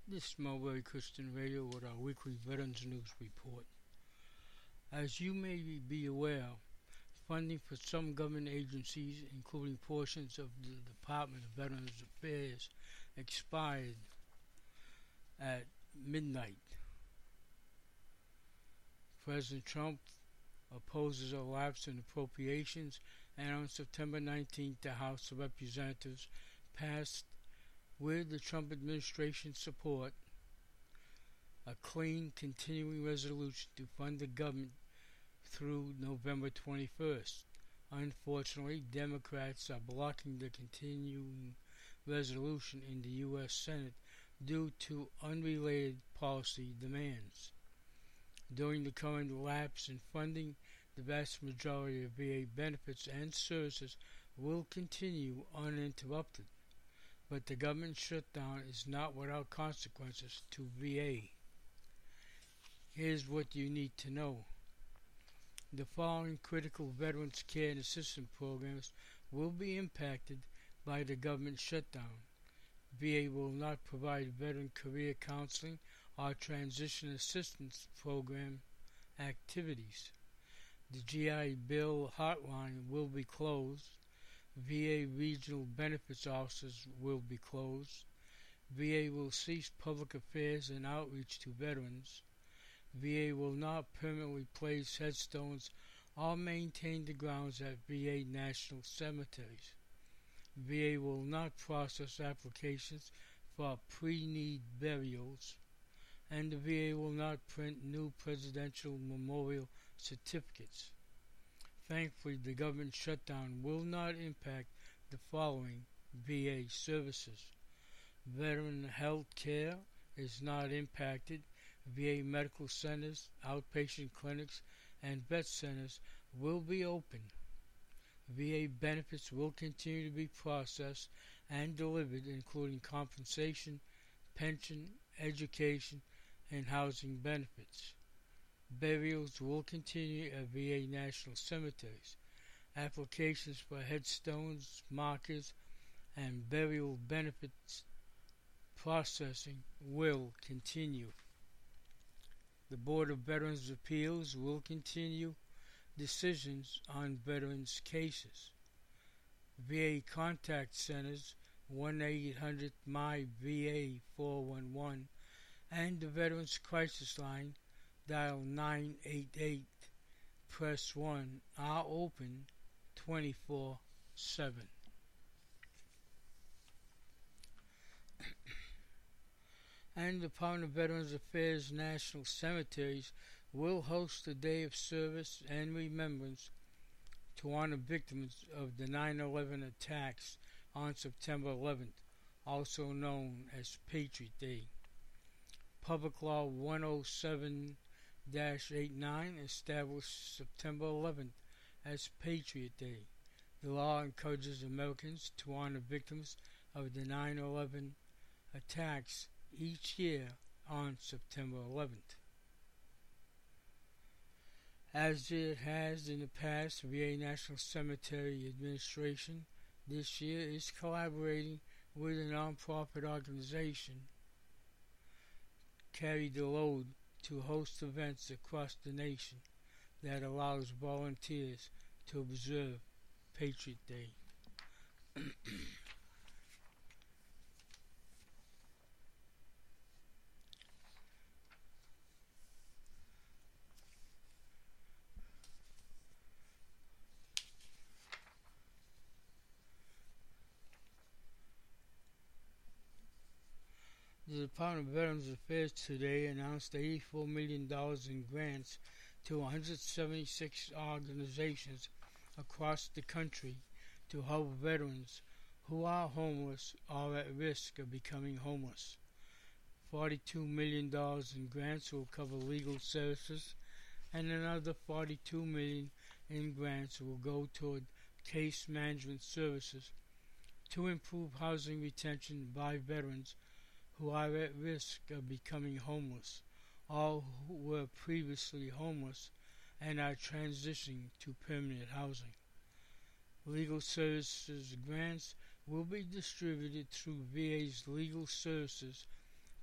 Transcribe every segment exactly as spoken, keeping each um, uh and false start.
This is Mulberry Christian Radio with our weekly Veterans News Report. As you may be aware, funding for some government agencies, including portions of the Department of Veterans Affairs, expired at midnight. President Trump opposes a lapse in appropriations, and on September nineteenth, the House of Representatives passed, with the Trump administration's support, a clean, continuing resolution to fund the government through November twenty-first. Unfortunately, Democrats are blocking the continuing resolution in the U S Senate due to unrelated policy demands. During the current lapse in funding, the vast majority of V A benefits and services will continue uninterrupted. But the government shutdown is not without consequences to V A. Here's what you need to know. The following critical veterans care and assistance programs will be impacted by the government shutdown. V A will not provide veteran career counseling or transition assistance program activities. The G I Bill hotline will be closed. V A regional benefits offices will be closed. V A will cease public affairs and outreach to veterans. V A will not permanently place headstones or maintain the grounds at V A national cemeteries. V A will not process applications for pre-need burials, and the V A will not print new presidential memorial certificates. Thankfully, the government shutdown will not impact the following V A services. Veteran health care is not impacted. V A medical centers, outpatient clinics, and vet centers will be open. V A benefits will continue to be processed and delivered, including compensation, pension, education, and housing benefits. Burials will continue at V A national cemeteries. Applications for headstones, markers, and burial benefits processing will continue. The Board of Veterans Appeals will continue decisions on veterans' cases. V A contact centers, one eight hundred M Y V A four one one, and the Veterans Crisis Line, dial nine eight eight, press one, are open twenty-four seven. And the Department of Veterans Affairs National Cemeteries will host a day of service and remembrance to honor victims of the nine eleven attacks on September eleventh, also known as Patriot Day. Public Law one oh seven dash eighty-nine established September eleventh as Patriot Day. The law encourages Americans to honor victims of the nine eleven attacks each year on September eleventh. As it has in the past, V A National Cemetery Administration this year is collaborating with a nonprofit organization, Carry the Load, to host events across the nation that allows volunteers to observe Patriot Day. The Department of Veterans Affairs today announced eighty-four million dollars in grants to one hundred seventy-six organizations across the country to help veterans who are homeless or at risk of becoming homeless. forty-two million dollars in grants will cover legal services, and another forty-two million dollars in grants will go toward case management services to improve housing retention by veterans who are at risk of becoming homeless, or who were previously homeless and are transitioning to permanent housing. Legal services grants will be distributed through V A's Legal Services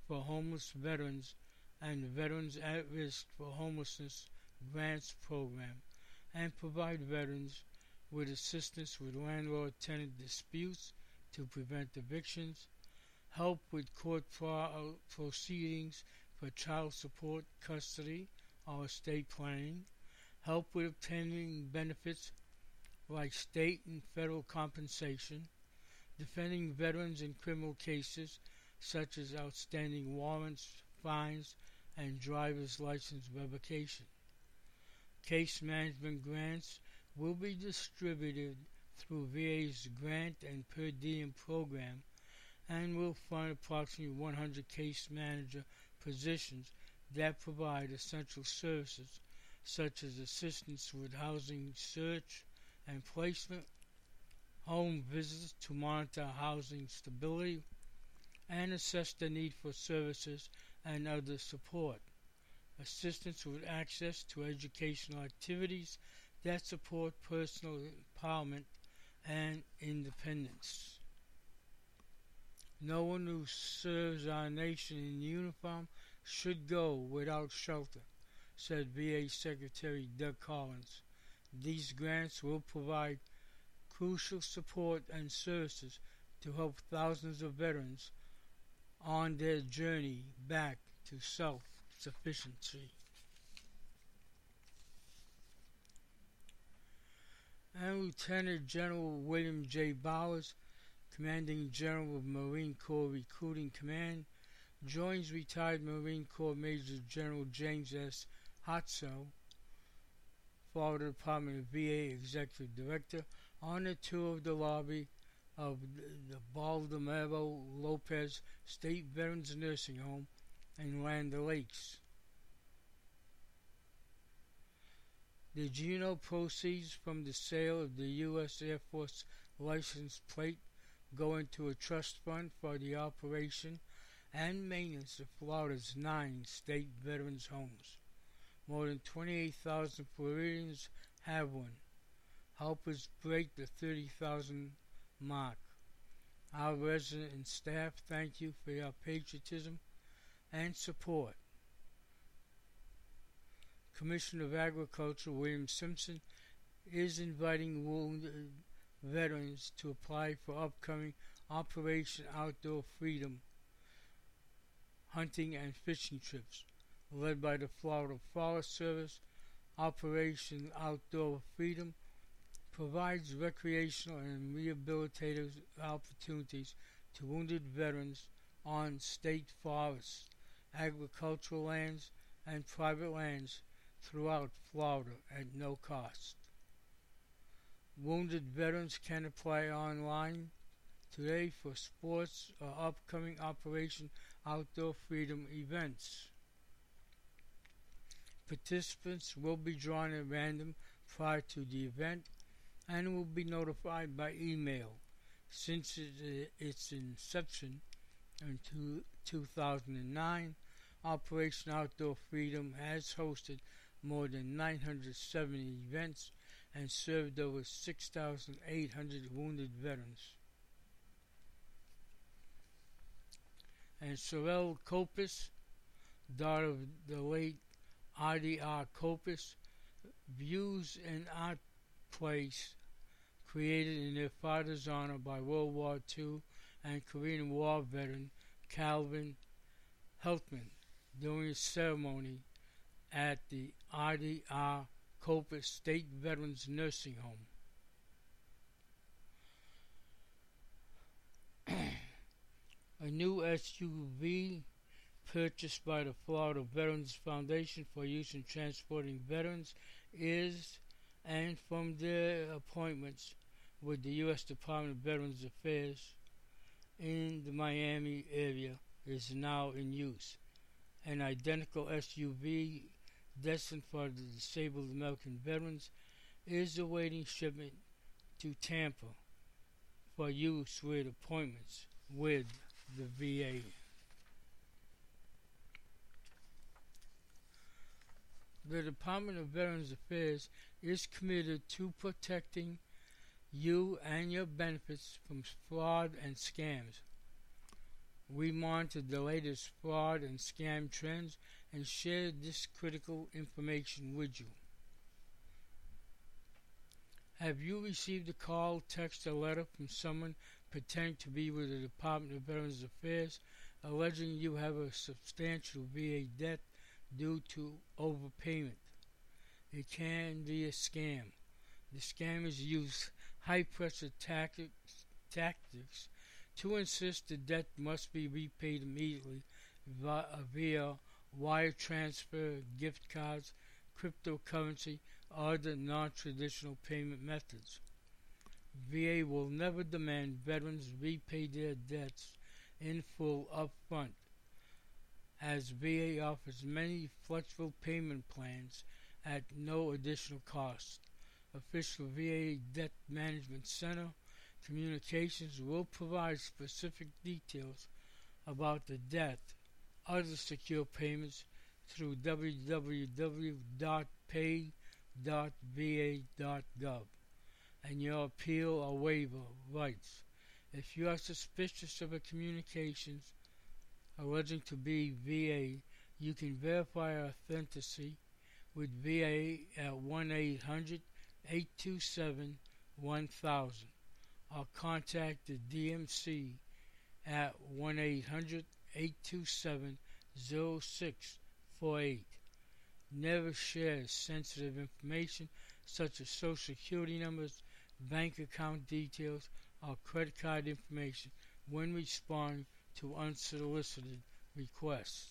for Homeless Veterans and Veterans at Risk for Homelessness Grants Program, and provide veterans with assistance with landlord-tenant disputes to prevent evictions, help with court pro- proceedings for child support, custody, or estate planning, help with obtaining benefits like state and federal compensation, defending veterans in criminal cases such as outstanding warrants, fines, and driver's license revocation. Case management grants will be distributed through V A's grant and per diem program and will fund approximately one hundred case manager positions that provide essential services such as assistance with housing search and placement, home visits to monitor housing stability, and assess the need for services and other support, assistance with access to educational activities that support personal empowerment and independence. No one who serves our nation in uniform should go without shelter, said V A Secretary Doug Collins. These grants will provide crucial support and services to help thousands of veterans on their journey back to self-sufficiency. And Lieutenant General William J. Bowers, Commanding General of Marine Corps Recruiting Command, joins retired Marine Corps Major General James S. Hotso, Florida Department of V A Executive Director, on a tour of the lobby of the Baldomero Lopez State Veterans Nursing Home in Land O'Lakes. The Juno proceeds from the sale of the U S Air Force license plate go into a trust fund for the operation and maintenance of Florida's nine state veterans homes. More than twenty-eight thousand Floridians have one. Helpers break the thirty thousand mark. Our resident and staff thank you for your patriotism and support. Commissioner of Agriculture William Simpson is inviting wounded veterans to apply for upcoming Operation Outdoor Freedom hunting and fishing trips. Led by the Florida Forest Service, Operation Outdoor Freedom provides recreational and rehabilitative opportunities to wounded veterans on state forests, agricultural lands, and private lands throughout Florida at no cost. Wounded veterans can apply online today for sports or upcoming Operation Outdoor Freedom events. Participants will be drawn at random prior to the event and will be notified by email. Since its inception in two thousand nine, Operation Outdoor Freedom has hosted more than nine hundred seventy events and served over six thousand eight hundred wounded veterans. And Sorrel Copus, daughter of the late R D R Copus, views an art place created in their father's honor by World War Two and Korean War veteran Calvin Heltman during a ceremony at the R D R Copus State Veterans Nursing Home. A new S U V purchased by the Florida Veterans Foundation for use in transporting veterans is, and from their appointments with the U S Department of Veterans Affairs in the Miami area, is now in use. An identical S U V destined for the disabled American veterans is awaiting shipment to Tampa for use with appointments with the V A. The Department of Veterans Affairs is committed to protecting you and your benefits from fraud and scams. We monitor the latest fraud and scam trends and share this critical information with you. Have you received a call, text, or letter from someone pretending to be with the Department of Veterans Affairs, alleging you have a substantial V A debt due to overpayment? It can be a scam. The scammers use high-pressure tactics, tactics to insist the debt must be repaid immediately via wire transfer, gift cards, cryptocurrency, or other non-traditional payment methods. V A will never demand veterans repay their debts in full up front, as V A offers many flexible payment plans at no additional cost. Official V A Debt Management Center communications will provide specific details about the debt, other secure payments through w w w dot pay dot v a dot gov and your appeal or waiver rights. If you are suspicious of a communications alleging to be V A, you can verify authenticity with V A at one eight hundred eight two seven one thousand or contact the D M C at one eight hundred eight two seven zero six four eight. Never share sensitive information such as social security numbers, bank account details, or credit card information when responding to unsolicited requests.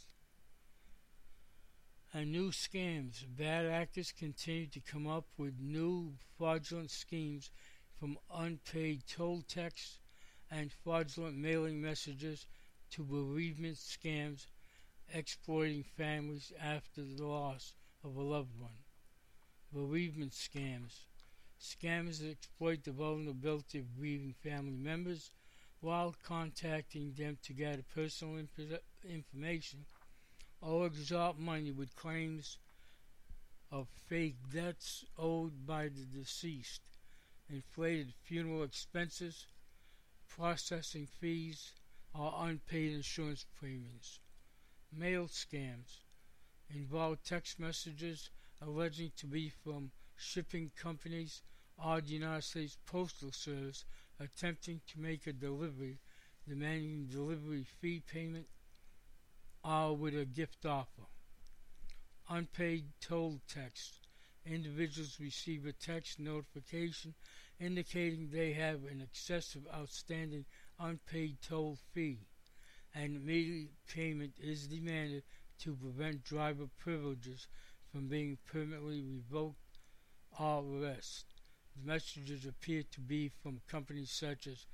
And new scams. Bad actors continue to come up with new fraudulent schemes, from unpaid toll texts and fraudulent mailing messages to bereavement scams, exploiting families after the loss of a loved one. Bereavement scams. Scammers exploit the vulnerability of grieving family members while contacting them to gather personal imp- information or extort money with claims of fake debts owed by the deceased, inflated funeral expenses, processing fees, or unpaid insurance premiums. Mail scams involve text messages alleging to be from shipping companies or the United States Postal Service attempting to make a delivery, demanding delivery fee payment, or with a gift offer. Unpaid toll text. Individuals receive a text notification indicating they have an excessive outstanding unpaid toll fee, and immediate payment is demanded to prevent driver privileges from being permanently revoked or arrested. The messages appear to be from companies such as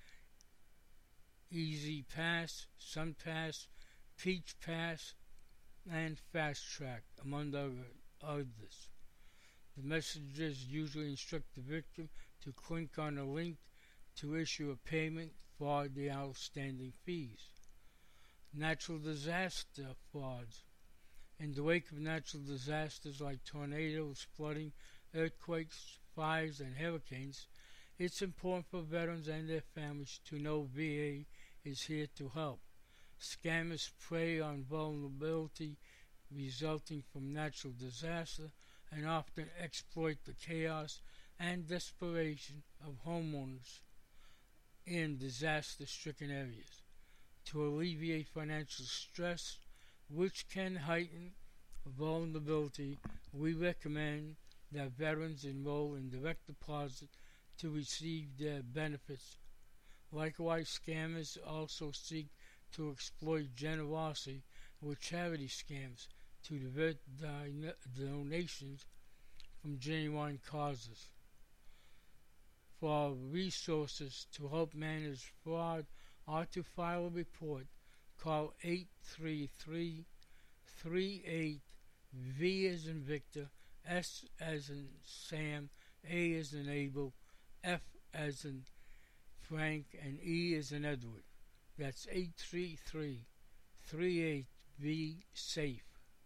Easy Pass, SunPass, Peach Pass, and Fast Track, among others. The messages usually instruct the victim to click on a link to issue a payment for the outstanding fees. Natural disaster frauds. In the wake of natural disasters like tornadoes, flooding, earthquakes, fires, and hurricanes, it's important for veterans and their families to know V A is here to help. Scammers prey on vulnerability resulting from natural disaster and often exploit the chaos and desperation of homeowners in disaster-stricken areas. To alleviate financial stress, which can heighten vulnerability, we recommend that veterans enroll in direct deposit to receive their benefits. Likewise, scammers also seek to exploit generosity with charity scams to divert din- donations from genuine causes. For resources to help manage fraud or to file a report, call eight three three, three eight, V as in Victor, S as in Sam, A as in Abel, F as in Frank, and E as in Edward. That's eight three three, three eight, V SAFE.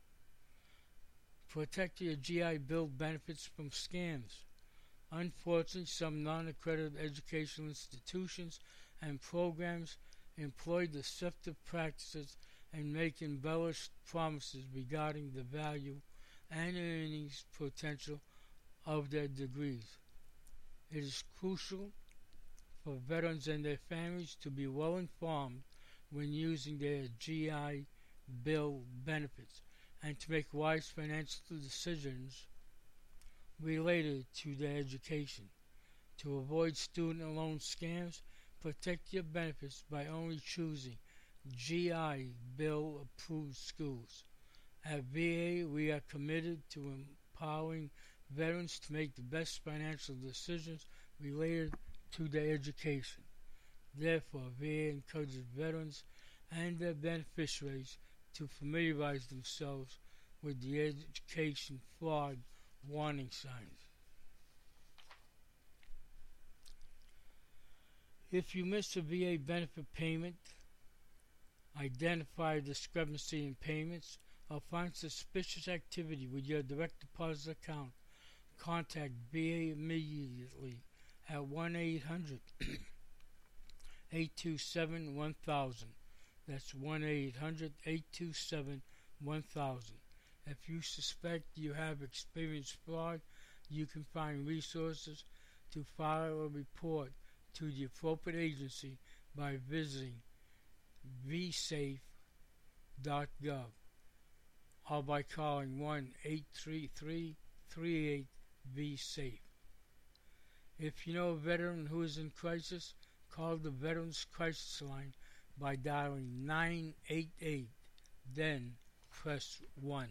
Protect your G I Bill benefits from scams. Unfortunately, some non-accredited educational institutions and programs employ deceptive practices and make embellished promises regarding the value and earnings potential of their degrees. It is crucial for veterans and their families to be well informed when using their G I Bill benefits and to make wise financial decisions related to their education. To avoid student loan scams, protect your benefits by only choosing G I Bill approved schools. At V A, we are committed to empowering veterans to make the best financial decisions related to their education. Therefore, V A encourages veterans and their beneficiaries to familiarize themselves with the education fraud warning signs. If you miss a V A benefit payment, identify a discrepancy in payments, or find suspicious activity with your direct deposit account, contact V A immediately at one eight hundred, eight two seven, one thousand. That's one eight hundred, eight two seven, one thousand. If you suspect you have experienced fraud, you can find resources to file a report to the appropriate agency by visiting v safe dot gov or by calling one eight three three, three eight, V safe. If you know a veteran who is in crisis, call the Veterans Crisis Line by dialing nine eight eight, then press one.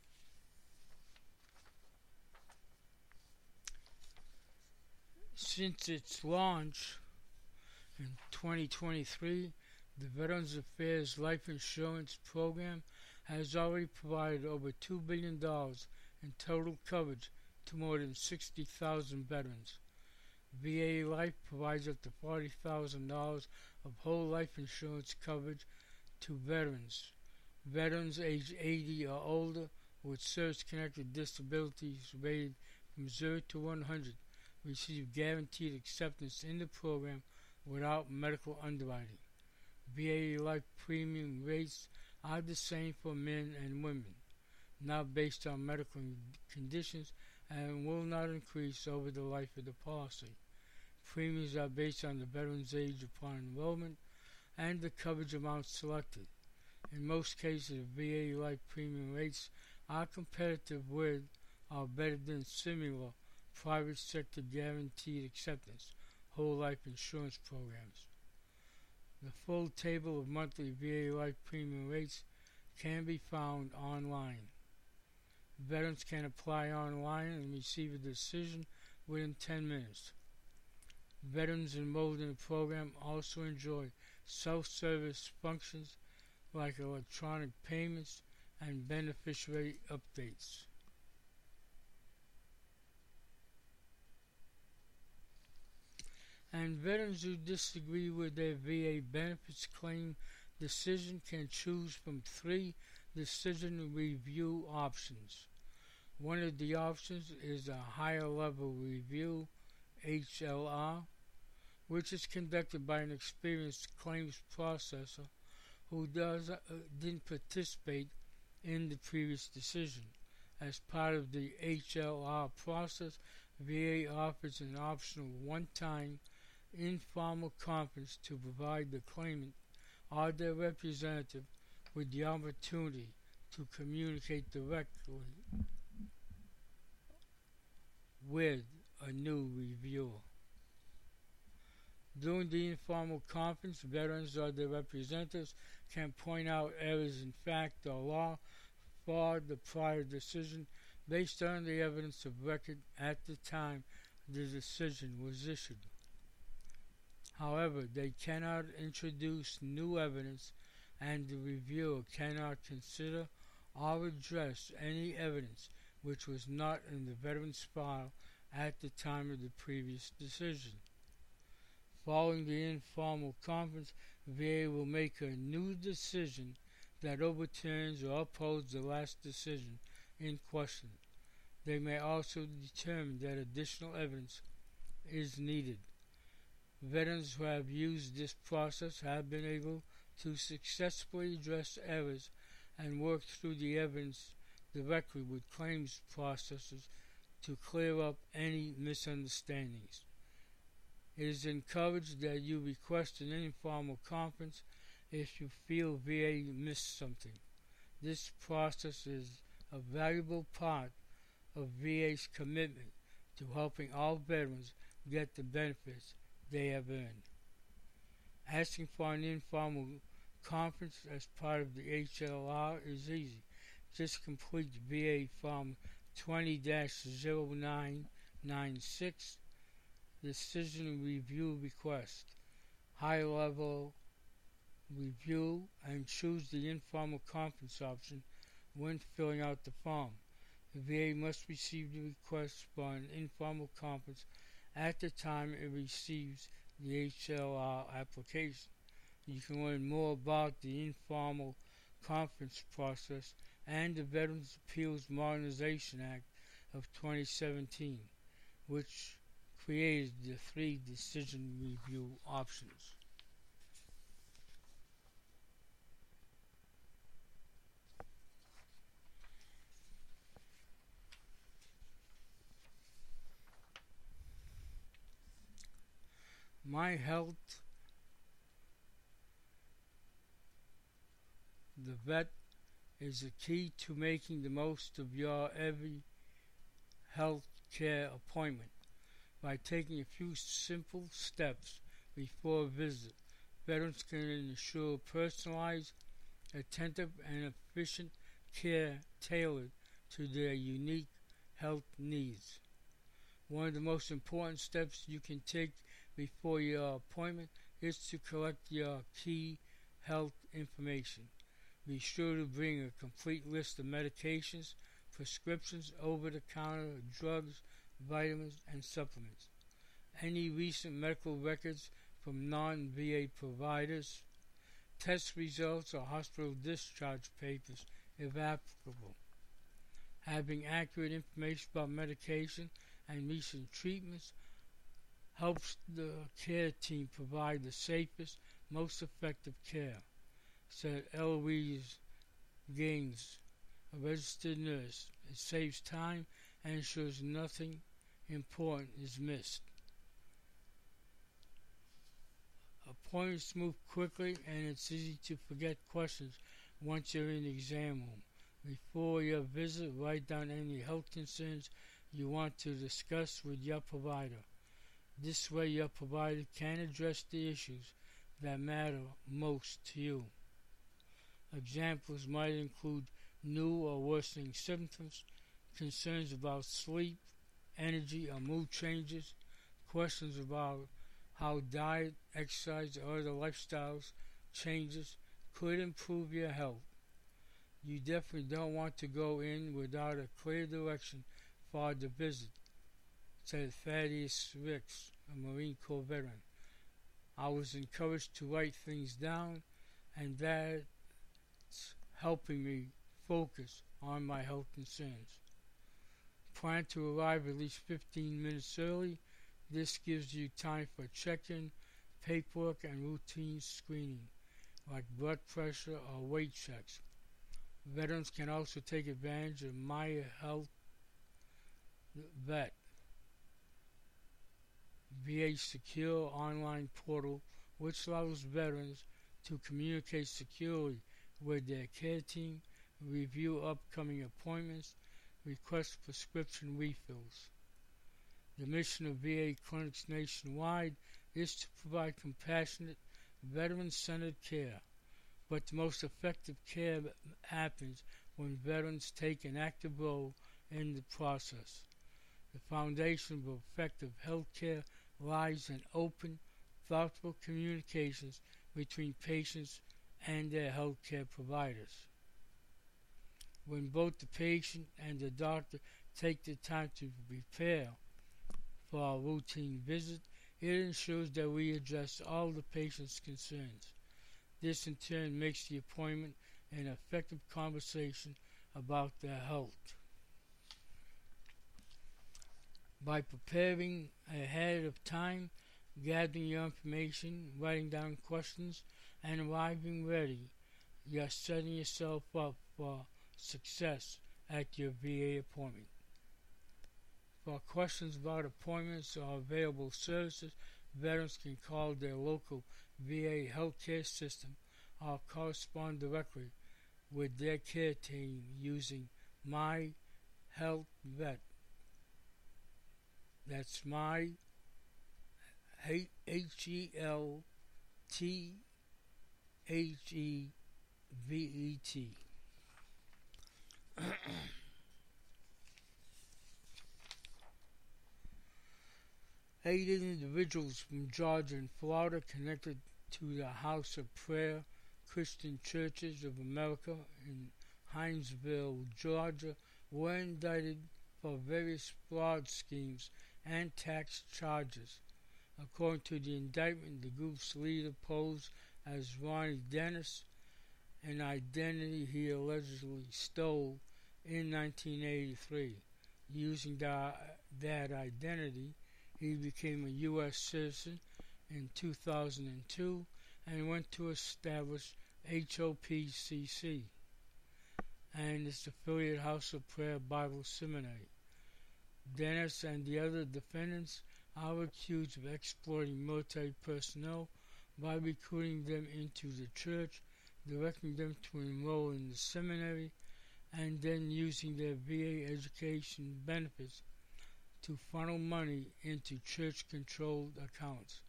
Since its launch in twenty twenty-three, the Veterans Affairs Life Insurance Program has already provided over two billion dollars in total coverage to more than sixty thousand veterans. V A Life provides up to forty thousand dollars of whole life insurance coverage to veterans. Veterans aged eighty or older with service-connected disabilities rated from zero to one hundred receive guaranteed acceptance in the program without medical underwriting. V A Life premium rates are the same for men and women, not based on medical conditions, and will not increase over the life of the policy. Premiums are based on the veteran's age upon enrollment and the coverage amount selected. In most cases, V A Life premium rates are competitive with or better than similar private sector guaranteed acceptance whole life insurance programs. The full table of monthly V A Life premium rates can be found online. Veterans can apply online and receive a decision within ten minutes. Veterans enrolled in the program also enjoy self-service functions like electronic payments and beneficiary updates. And veterans who disagree with their V A benefits claim decision can choose from three decision review options. One of the options is a higher level review, H L R, which is conducted by an experienced claims processor who does, uh, didn't participate in the previous decision. As part of the H L R process, V A offers an optional one-time informal conference to provide the claimant or their representative with the opportunity to communicate directly with a new reviewer. During the informal conference, veterans or their representatives can point out errors in fact or law for the prior decision based on the evidence of record at the time the decision was issued. However, they cannot introduce new evidence, and the reviewer cannot consider or address any evidence which was not in the veteran's file at the time of the previous decision. Following the informal conference, V A will make a new decision that overturns or upholds the last decision in question. They may also determine that additional evidence is needed. Veterans who have used this process have been able to successfully address errors and work through the evidence directly with claims processors to clear up any misunderstandings. It is encouraged that you request an informal conference if you feel V A missed something. This process is a valuable part of V A's commitment to helping all veterans get the benefits they have earned. Asking for an informal conference as part of the H L R is easy. Just complete V A Form twenty dash zero nine nine six, Decision Review Request, High Level Review, and choose the informal conference option when filling out the form. The V A must receive the request for an informal conference at the time it receives the H L R application. You can learn more about the informal conference process and the Veterans Appeals Modernization Act of twenty seventeen, which created the three decision review options. My Health, the vet, is the key to making the most of your every health care appointment. By taking a few simple steps before a visit, veterans can ensure personalized, attentive, and efficient care tailored to their unique health needs. One of the most important steps you can take before your appointment is to collect your key health information. Be sure to bring a complete list of medications, prescriptions, over-the-counter drugs, vitamins, and supplements. Any recent medical records from non-V A providers, test results, or hospital discharge papers if applicable. Having accurate information about medication and recent treatments helps the care team provide the safest, most effective care, said Eloise Gaines, a registered nurse. It saves time and ensures nothing important is missed. Appointments move quickly, and it's easy to forget questions once you're in the exam room. Before your visit, write down any health concerns you want to discuss with your provider. This way, your provider can address the issues that matter most to you. Examples might include new or worsening symptoms, concerns about sleep, energy, or mood changes, questions about how diet, exercise, or other lifestyles changes could improve your health. You definitely don't want to go in without a clear direction for the visit, said Thaddeus Ricks, a Marine Corps veteran. I was encouraged to write things down, and that's helping me focus on my health concerns. Plan to arrive at least fifteen minutes early. This gives you time for check-in, paperwork, and routine screening, like blood pressure or weight checks. Veterans can also take advantage of My Health Vet, V A secure online portal which allows veterans to communicate securely with their care team, review upcoming appointments, request prescription refills. The mission of V A clinics nationwide is to provide compassionate, veteran-centered care, but the most effective care happens when veterans take an active role in the process. The foundation of effective health care lies in open, thoughtful communications between patients and their health care providers. When both the patient and the doctor take the time to prepare for our routine visit, it ensures that we address all the patient's concerns. This in turn makes the appointment an effective conversation about their health. By preparing ahead of time, gathering your information, writing down questions, and arriving ready. You're setting yourself up for success at your V A appointment. For questions about appointments or available services, veterans can call their local V A healthcare system or correspond directly with their care team using My Health Vet. That's My H E L T H E V E T. Eight individuals from Georgia and Florida connected to the House of Prayer Christian Churches of America in Hinesville, Georgia, were indicted for various fraud schemes and tax charges. According to the indictment, the group's leader posed as Ronnie Dennis, an identity he allegedly stole in nineteen eighty-three. Using that, that identity, he became a U S citizen in two thousand two and went to establish H O P C C and its affiliate House of Prayer Bible Seminary. Dennis and the other defendants are accused of exploiting military personnel by recruiting them into the church, directing them to enroll in the seminary, and then using their V A education benefits to funnel money into church-controlled accounts.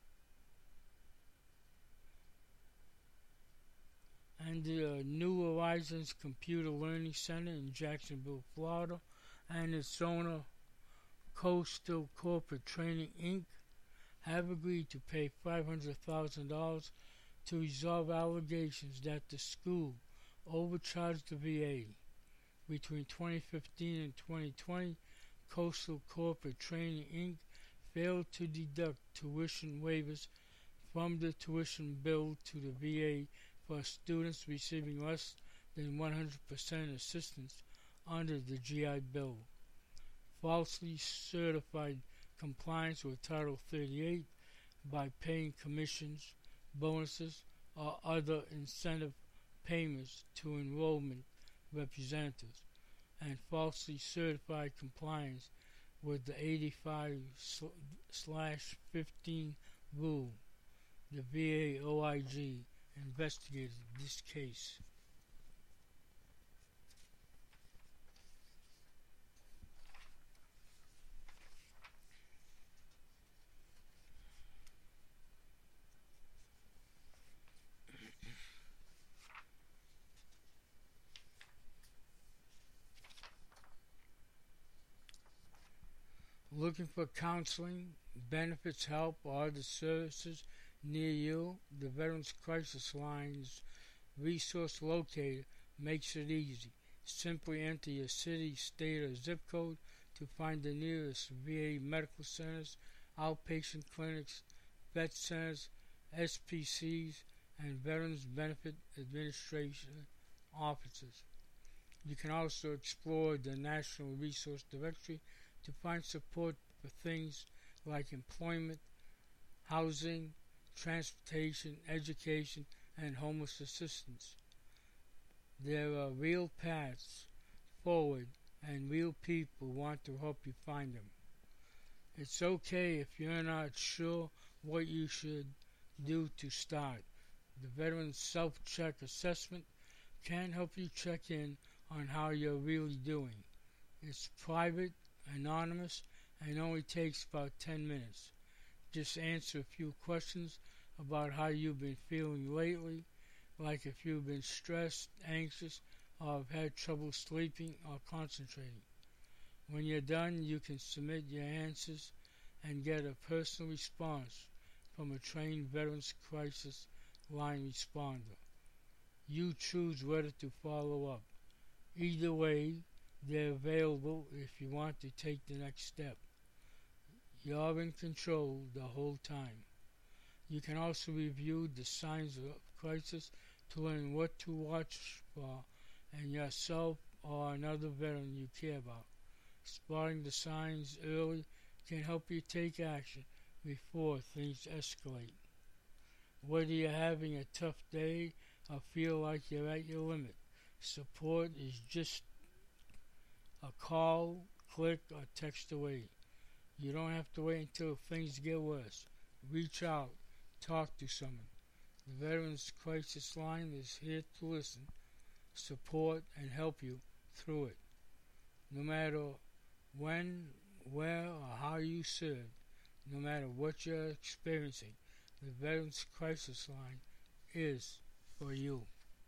And the uh, New Horizons Computer Learning Center in Jacksonville, Florida, and its owner, Coastal Corporate Training, Incorporated, have agreed to pay five hundred thousand dollars to resolve allegations that the school overcharged the V A. Between twenty fifteen and twenty twenty, Coastal Corporate Training, Incorporated failed to deduct tuition waivers from the tuition bill to the V A for students receiving less than one hundred percent assistance under the G I Bill. Falsely certified compliance with Title thirty-eight by paying commissions, bonuses, or other incentive payments to enrollment representatives, and falsely certified compliance with the eighty-five slash fifteen rule. The V A O I G investigated this case. Looking for counseling, benefits, help, or other services near you? The Veterans Crisis Line's resource locator makes it easy. Simply enter your city, state, or zip code to find the nearest V A medical centers, outpatient clinics, vet centers, S P Cs, and Veterans Benefit Administration offices. You can also explore the National Resource Directory to find support for things like employment, housing, transportation, education, and homeless assistance. There are real paths forward and real people want to help you find them. It's okay if you're not sure what you should do to start. The Veterans Self-Check Assessment can help you check in on how you're really doing. It's private, anonymous, and only takes about ten minutes. Just answer a few questions about how you've been feeling lately, like if you've been stressed, anxious, or have had trouble sleeping or concentrating. When you're done, you can submit your answers and get a personal response from a trained Veterans Crisis Line responder. You choose whether to follow up. Either way, they're available if you want to take the next step. You're in control the whole time. You can also review the signs of crisis to learn what to watch for in yourself or another veteran you care about. Spotting the signs early can help you take action before things escalate. Whether you're having a tough day or feel like you're at your limit, support is just a call, click, or text away. You don't have to wait until things get worse. Reach out, talk to someone. The Veterans Crisis Line is here to listen, support, and help you through it. No matter when, where, or how you serve, no matter what you're experiencing, the Veterans Crisis Line is for you.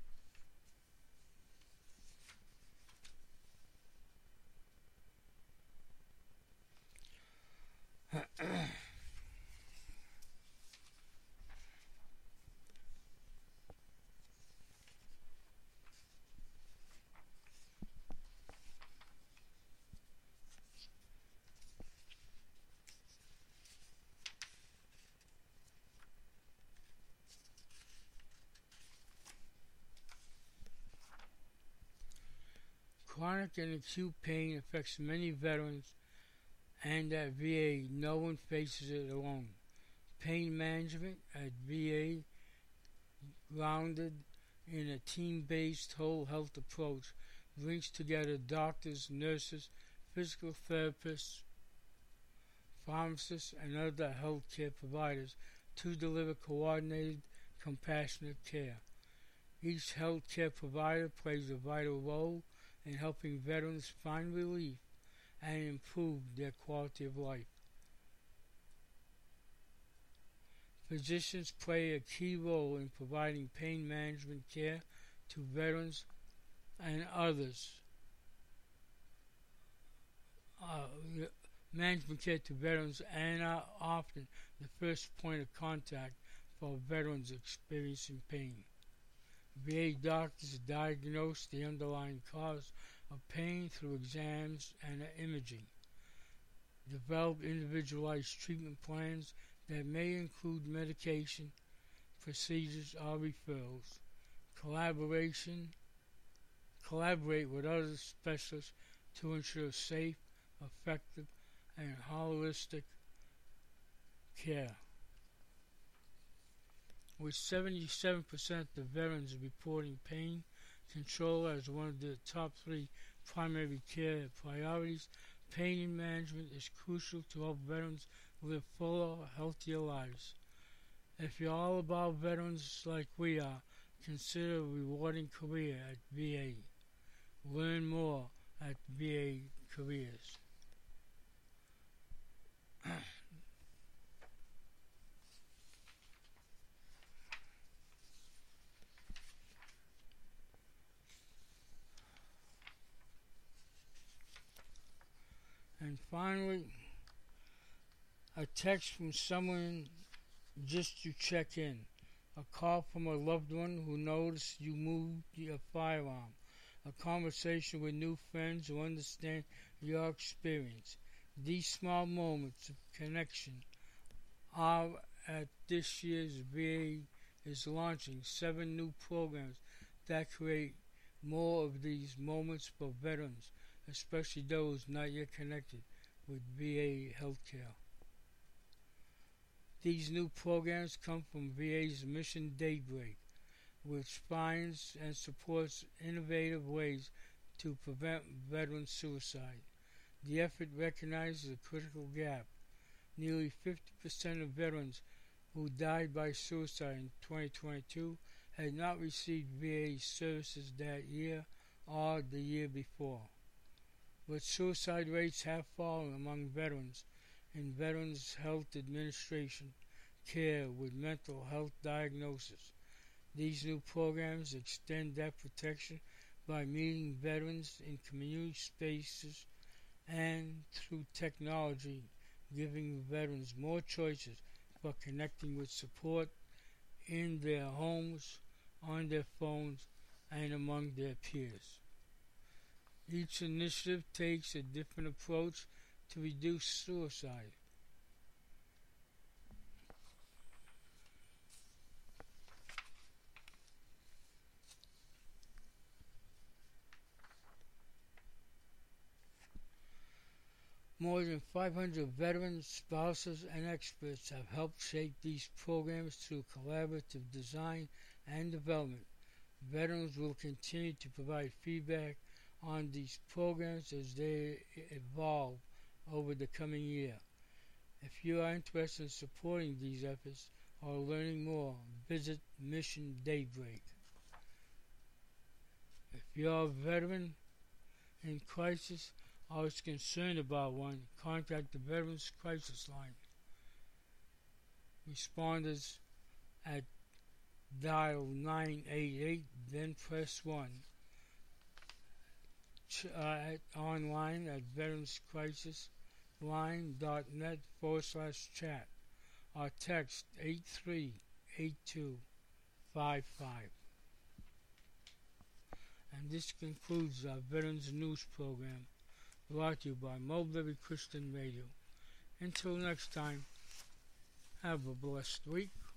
Chronic and acute pain affects many veterans, and at V A, no one faces it alone. Pain management at V A, grounded in a team-based whole health approach, brings together doctors, nurses, physical therapists, pharmacists, and other healthcare providers to deliver coordinated, compassionate care. Each healthcare provider plays a vital role in helping veterans find relief and improve their quality of life. Physicians play a key role in providing pain management care to veterans and others. Uh, management care to veterans and are often the first point of contact for veterans experiencing pain. V A doctors diagnose the underlying cause of pain through exams and imaging, develop individualized treatment plans that may include medication, procedures, or referrals, collaboration, collaborate with other specialists to ensure safe, effective, and holistic care. With seventy-seven percent of veterans reporting pain control as one of the top three primary care priorities, pain management is crucial to help veterans live fuller, healthier lives. If you're all about veterans like we are, consider a rewarding career at V A. Learn more at V A Careers. And finally, a text from someone just to check in. A call from a loved one who noticed you moved your firearm. A conversation with new friends who understand your experience. These small moments of connection are at this year's V A is launching seven new programs that create more of these moments for veterans, especially those not yet connected with V A healthcare. These new programs come from V A's Mission Daybreak, which finds and supports innovative ways to prevent veteran suicide. The effort recognizes a critical gap. Nearly fifty percent of veterans who died by suicide in twenty twenty-two had not received V A services that year or the year before. But suicide rates have fallen among veterans in Veterans Health Administration care with mental health diagnosis. These new programs extend that protection by meeting veterans in community spaces and through technology, giving veterans more choices for connecting with support in their homes, on their phones, and among their peers. Each initiative takes a different approach to reduce suicide. More than five hundred veterans, spouses, and experts have helped shape these programs through collaborative design and development. Veterans will continue to provide feedback on these programs as they evolve over the coming year. If you are interested in supporting these efforts or learning more, visit Mission Daybreak. If you are a veteran in crisis or is concerned about one, contact the Veterans Crisis Line. Responders at dial nine eight eight, then press one. Ch- uh, at, online at veteranscrisisline.net forward slash chat or text eight three eight two five five. And this concludes our Veterans News program, brought to you by Mulberry Christian Radio. Until next time, have a blessed week.